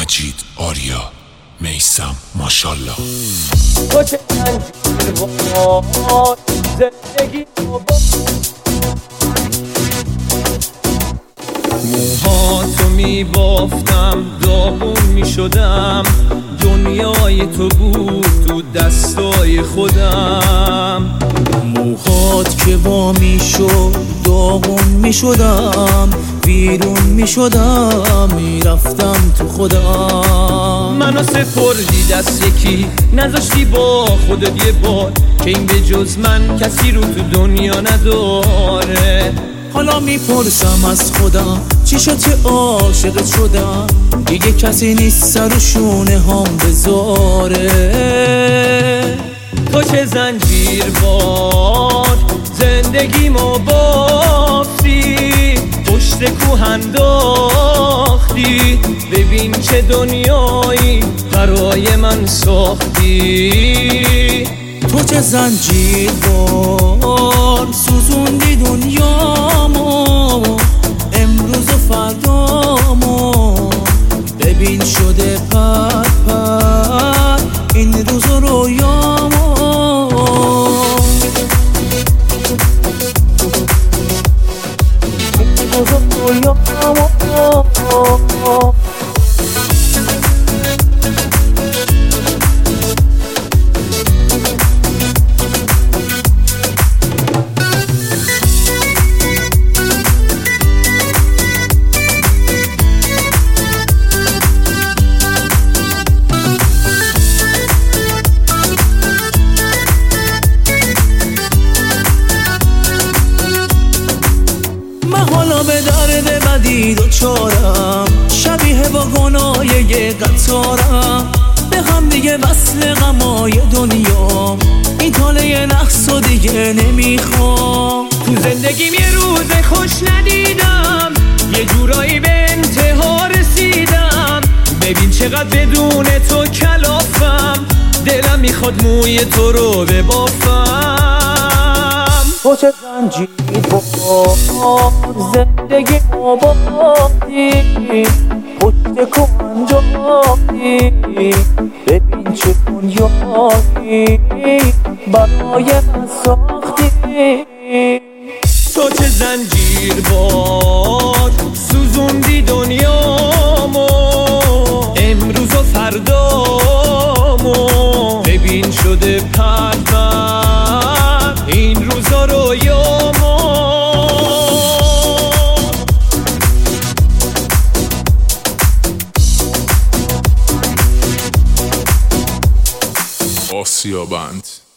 مجید، آریا، میثم، ماشالله. تو چه زنجیر با زندگی موهاتو میبافتم، داغون میشدم، دنیای تو بود تو دستای خودم. موهات که وا میشد داغون میشدم، بیرون میشدم، میرفتم تو خودم. منو سپردی دست یکی، نذاشتی با خودت یه بار که این به جز من کسی رو تو دنیا نداره. حالا میپرسم از خودم چی شد که عاشقت شدم، دیگه کسی نیست سر و شونه هم بذاره. تو چه زنجیر بار زندگیمو بافتی، پشت کوه انداختی، ببین چه دنیایی برای من ساختی. تو چه زنجیر بار سوزوندی دنیامو، امروز و فردامو، ببین شده پر پر این روز و رویامو. حالا به درد بدی دوچارم، شبیه واگنای یه قطارم، به هم دیگه وصل غمای دنیا، این تاله نحس و دیگه نمیخوام. تو زندگیم یه روز خوش ندیدم، یه جورایی به انتها رسیدم، ببین چقدر بدون تو کلافم، دلم میخواد موی تو رو ببافم. تو چه زنجیر با زندگی آبادی، پشت کوه انداختی، ببین چه دنیایی برای من ساختی. تو چه زنجیر باد سوزوندی دنیامو، امروز و فردامو، ببین شده پر پر این روزا رویامو. آسیا بند.